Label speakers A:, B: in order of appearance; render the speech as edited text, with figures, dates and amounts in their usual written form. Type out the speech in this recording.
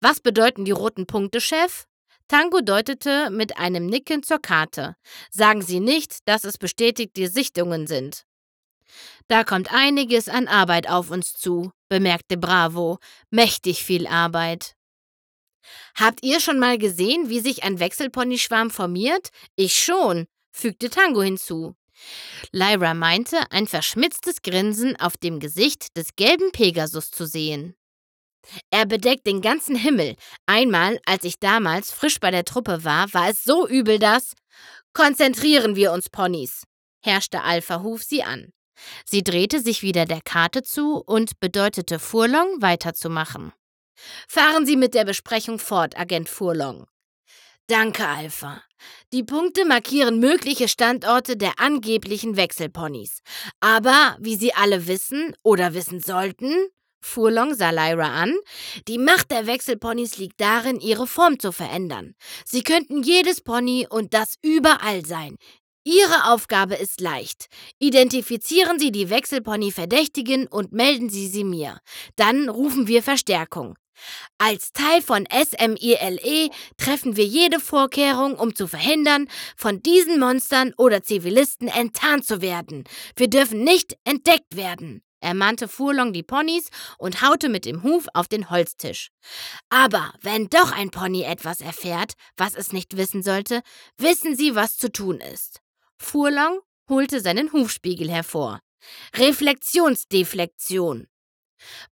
A: Was bedeuten die roten Punkte, Chef? Tango deutete mit einem Nicken zur Karte. Sagen Sie nicht, dass es bestätigte Sichtungen sind. Da kommt einiges an Arbeit auf uns zu, bemerkte Bravo. Mächtig viel Arbeit. Habt ihr schon mal gesehen, wie sich ein Wechselponyschwarm formiert? Ich schon, fügte Tango hinzu. Lyra meinte, ein verschmitztes Grinsen auf dem Gesicht des gelben Pegasus zu sehen. Er bedeckt den ganzen Himmel. Einmal, als ich damals frisch bei der Truppe war es so übel, dass... Konzentrieren wir uns, Ponys, herrschte Alpha Hoof sie an. Sie drehte sich wieder der Karte zu und bedeutete Furlong, weiterzumachen. Fahren Sie mit der Besprechung fort, Agent Furlong. Danke, Alpha. Die Punkte markieren mögliche Standorte der angeblichen Wechselponys. Aber, wie Sie alle wissen oder wissen sollten, Furlong sah Lyra an, die Macht der Wechselponys liegt darin, ihre Form zu verändern. Sie könnten jedes Pony und das überall sein. Ihre Aufgabe ist leicht. Identifizieren Sie die Wechselpony-Verdächtigen und melden Sie sie mir. Dann rufen wir Verstärkung. Als Teil von SMILE treffen wir jede Vorkehrung, um zu verhindern, von diesen Monstern oder Zivilisten enttarnt zu werden. Wir dürfen nicht entdeckt werden. Ermahnte Furlong die Ponys und haute mit dem Huf auf den Holztisch. Aber wenn doch ein Pony etwas erfährt, was es nicht wissen sollte, wissen Sie, was zu tun ist. Furlong holte seinen Hufspiegel hervor. Reflexionsdeflektion.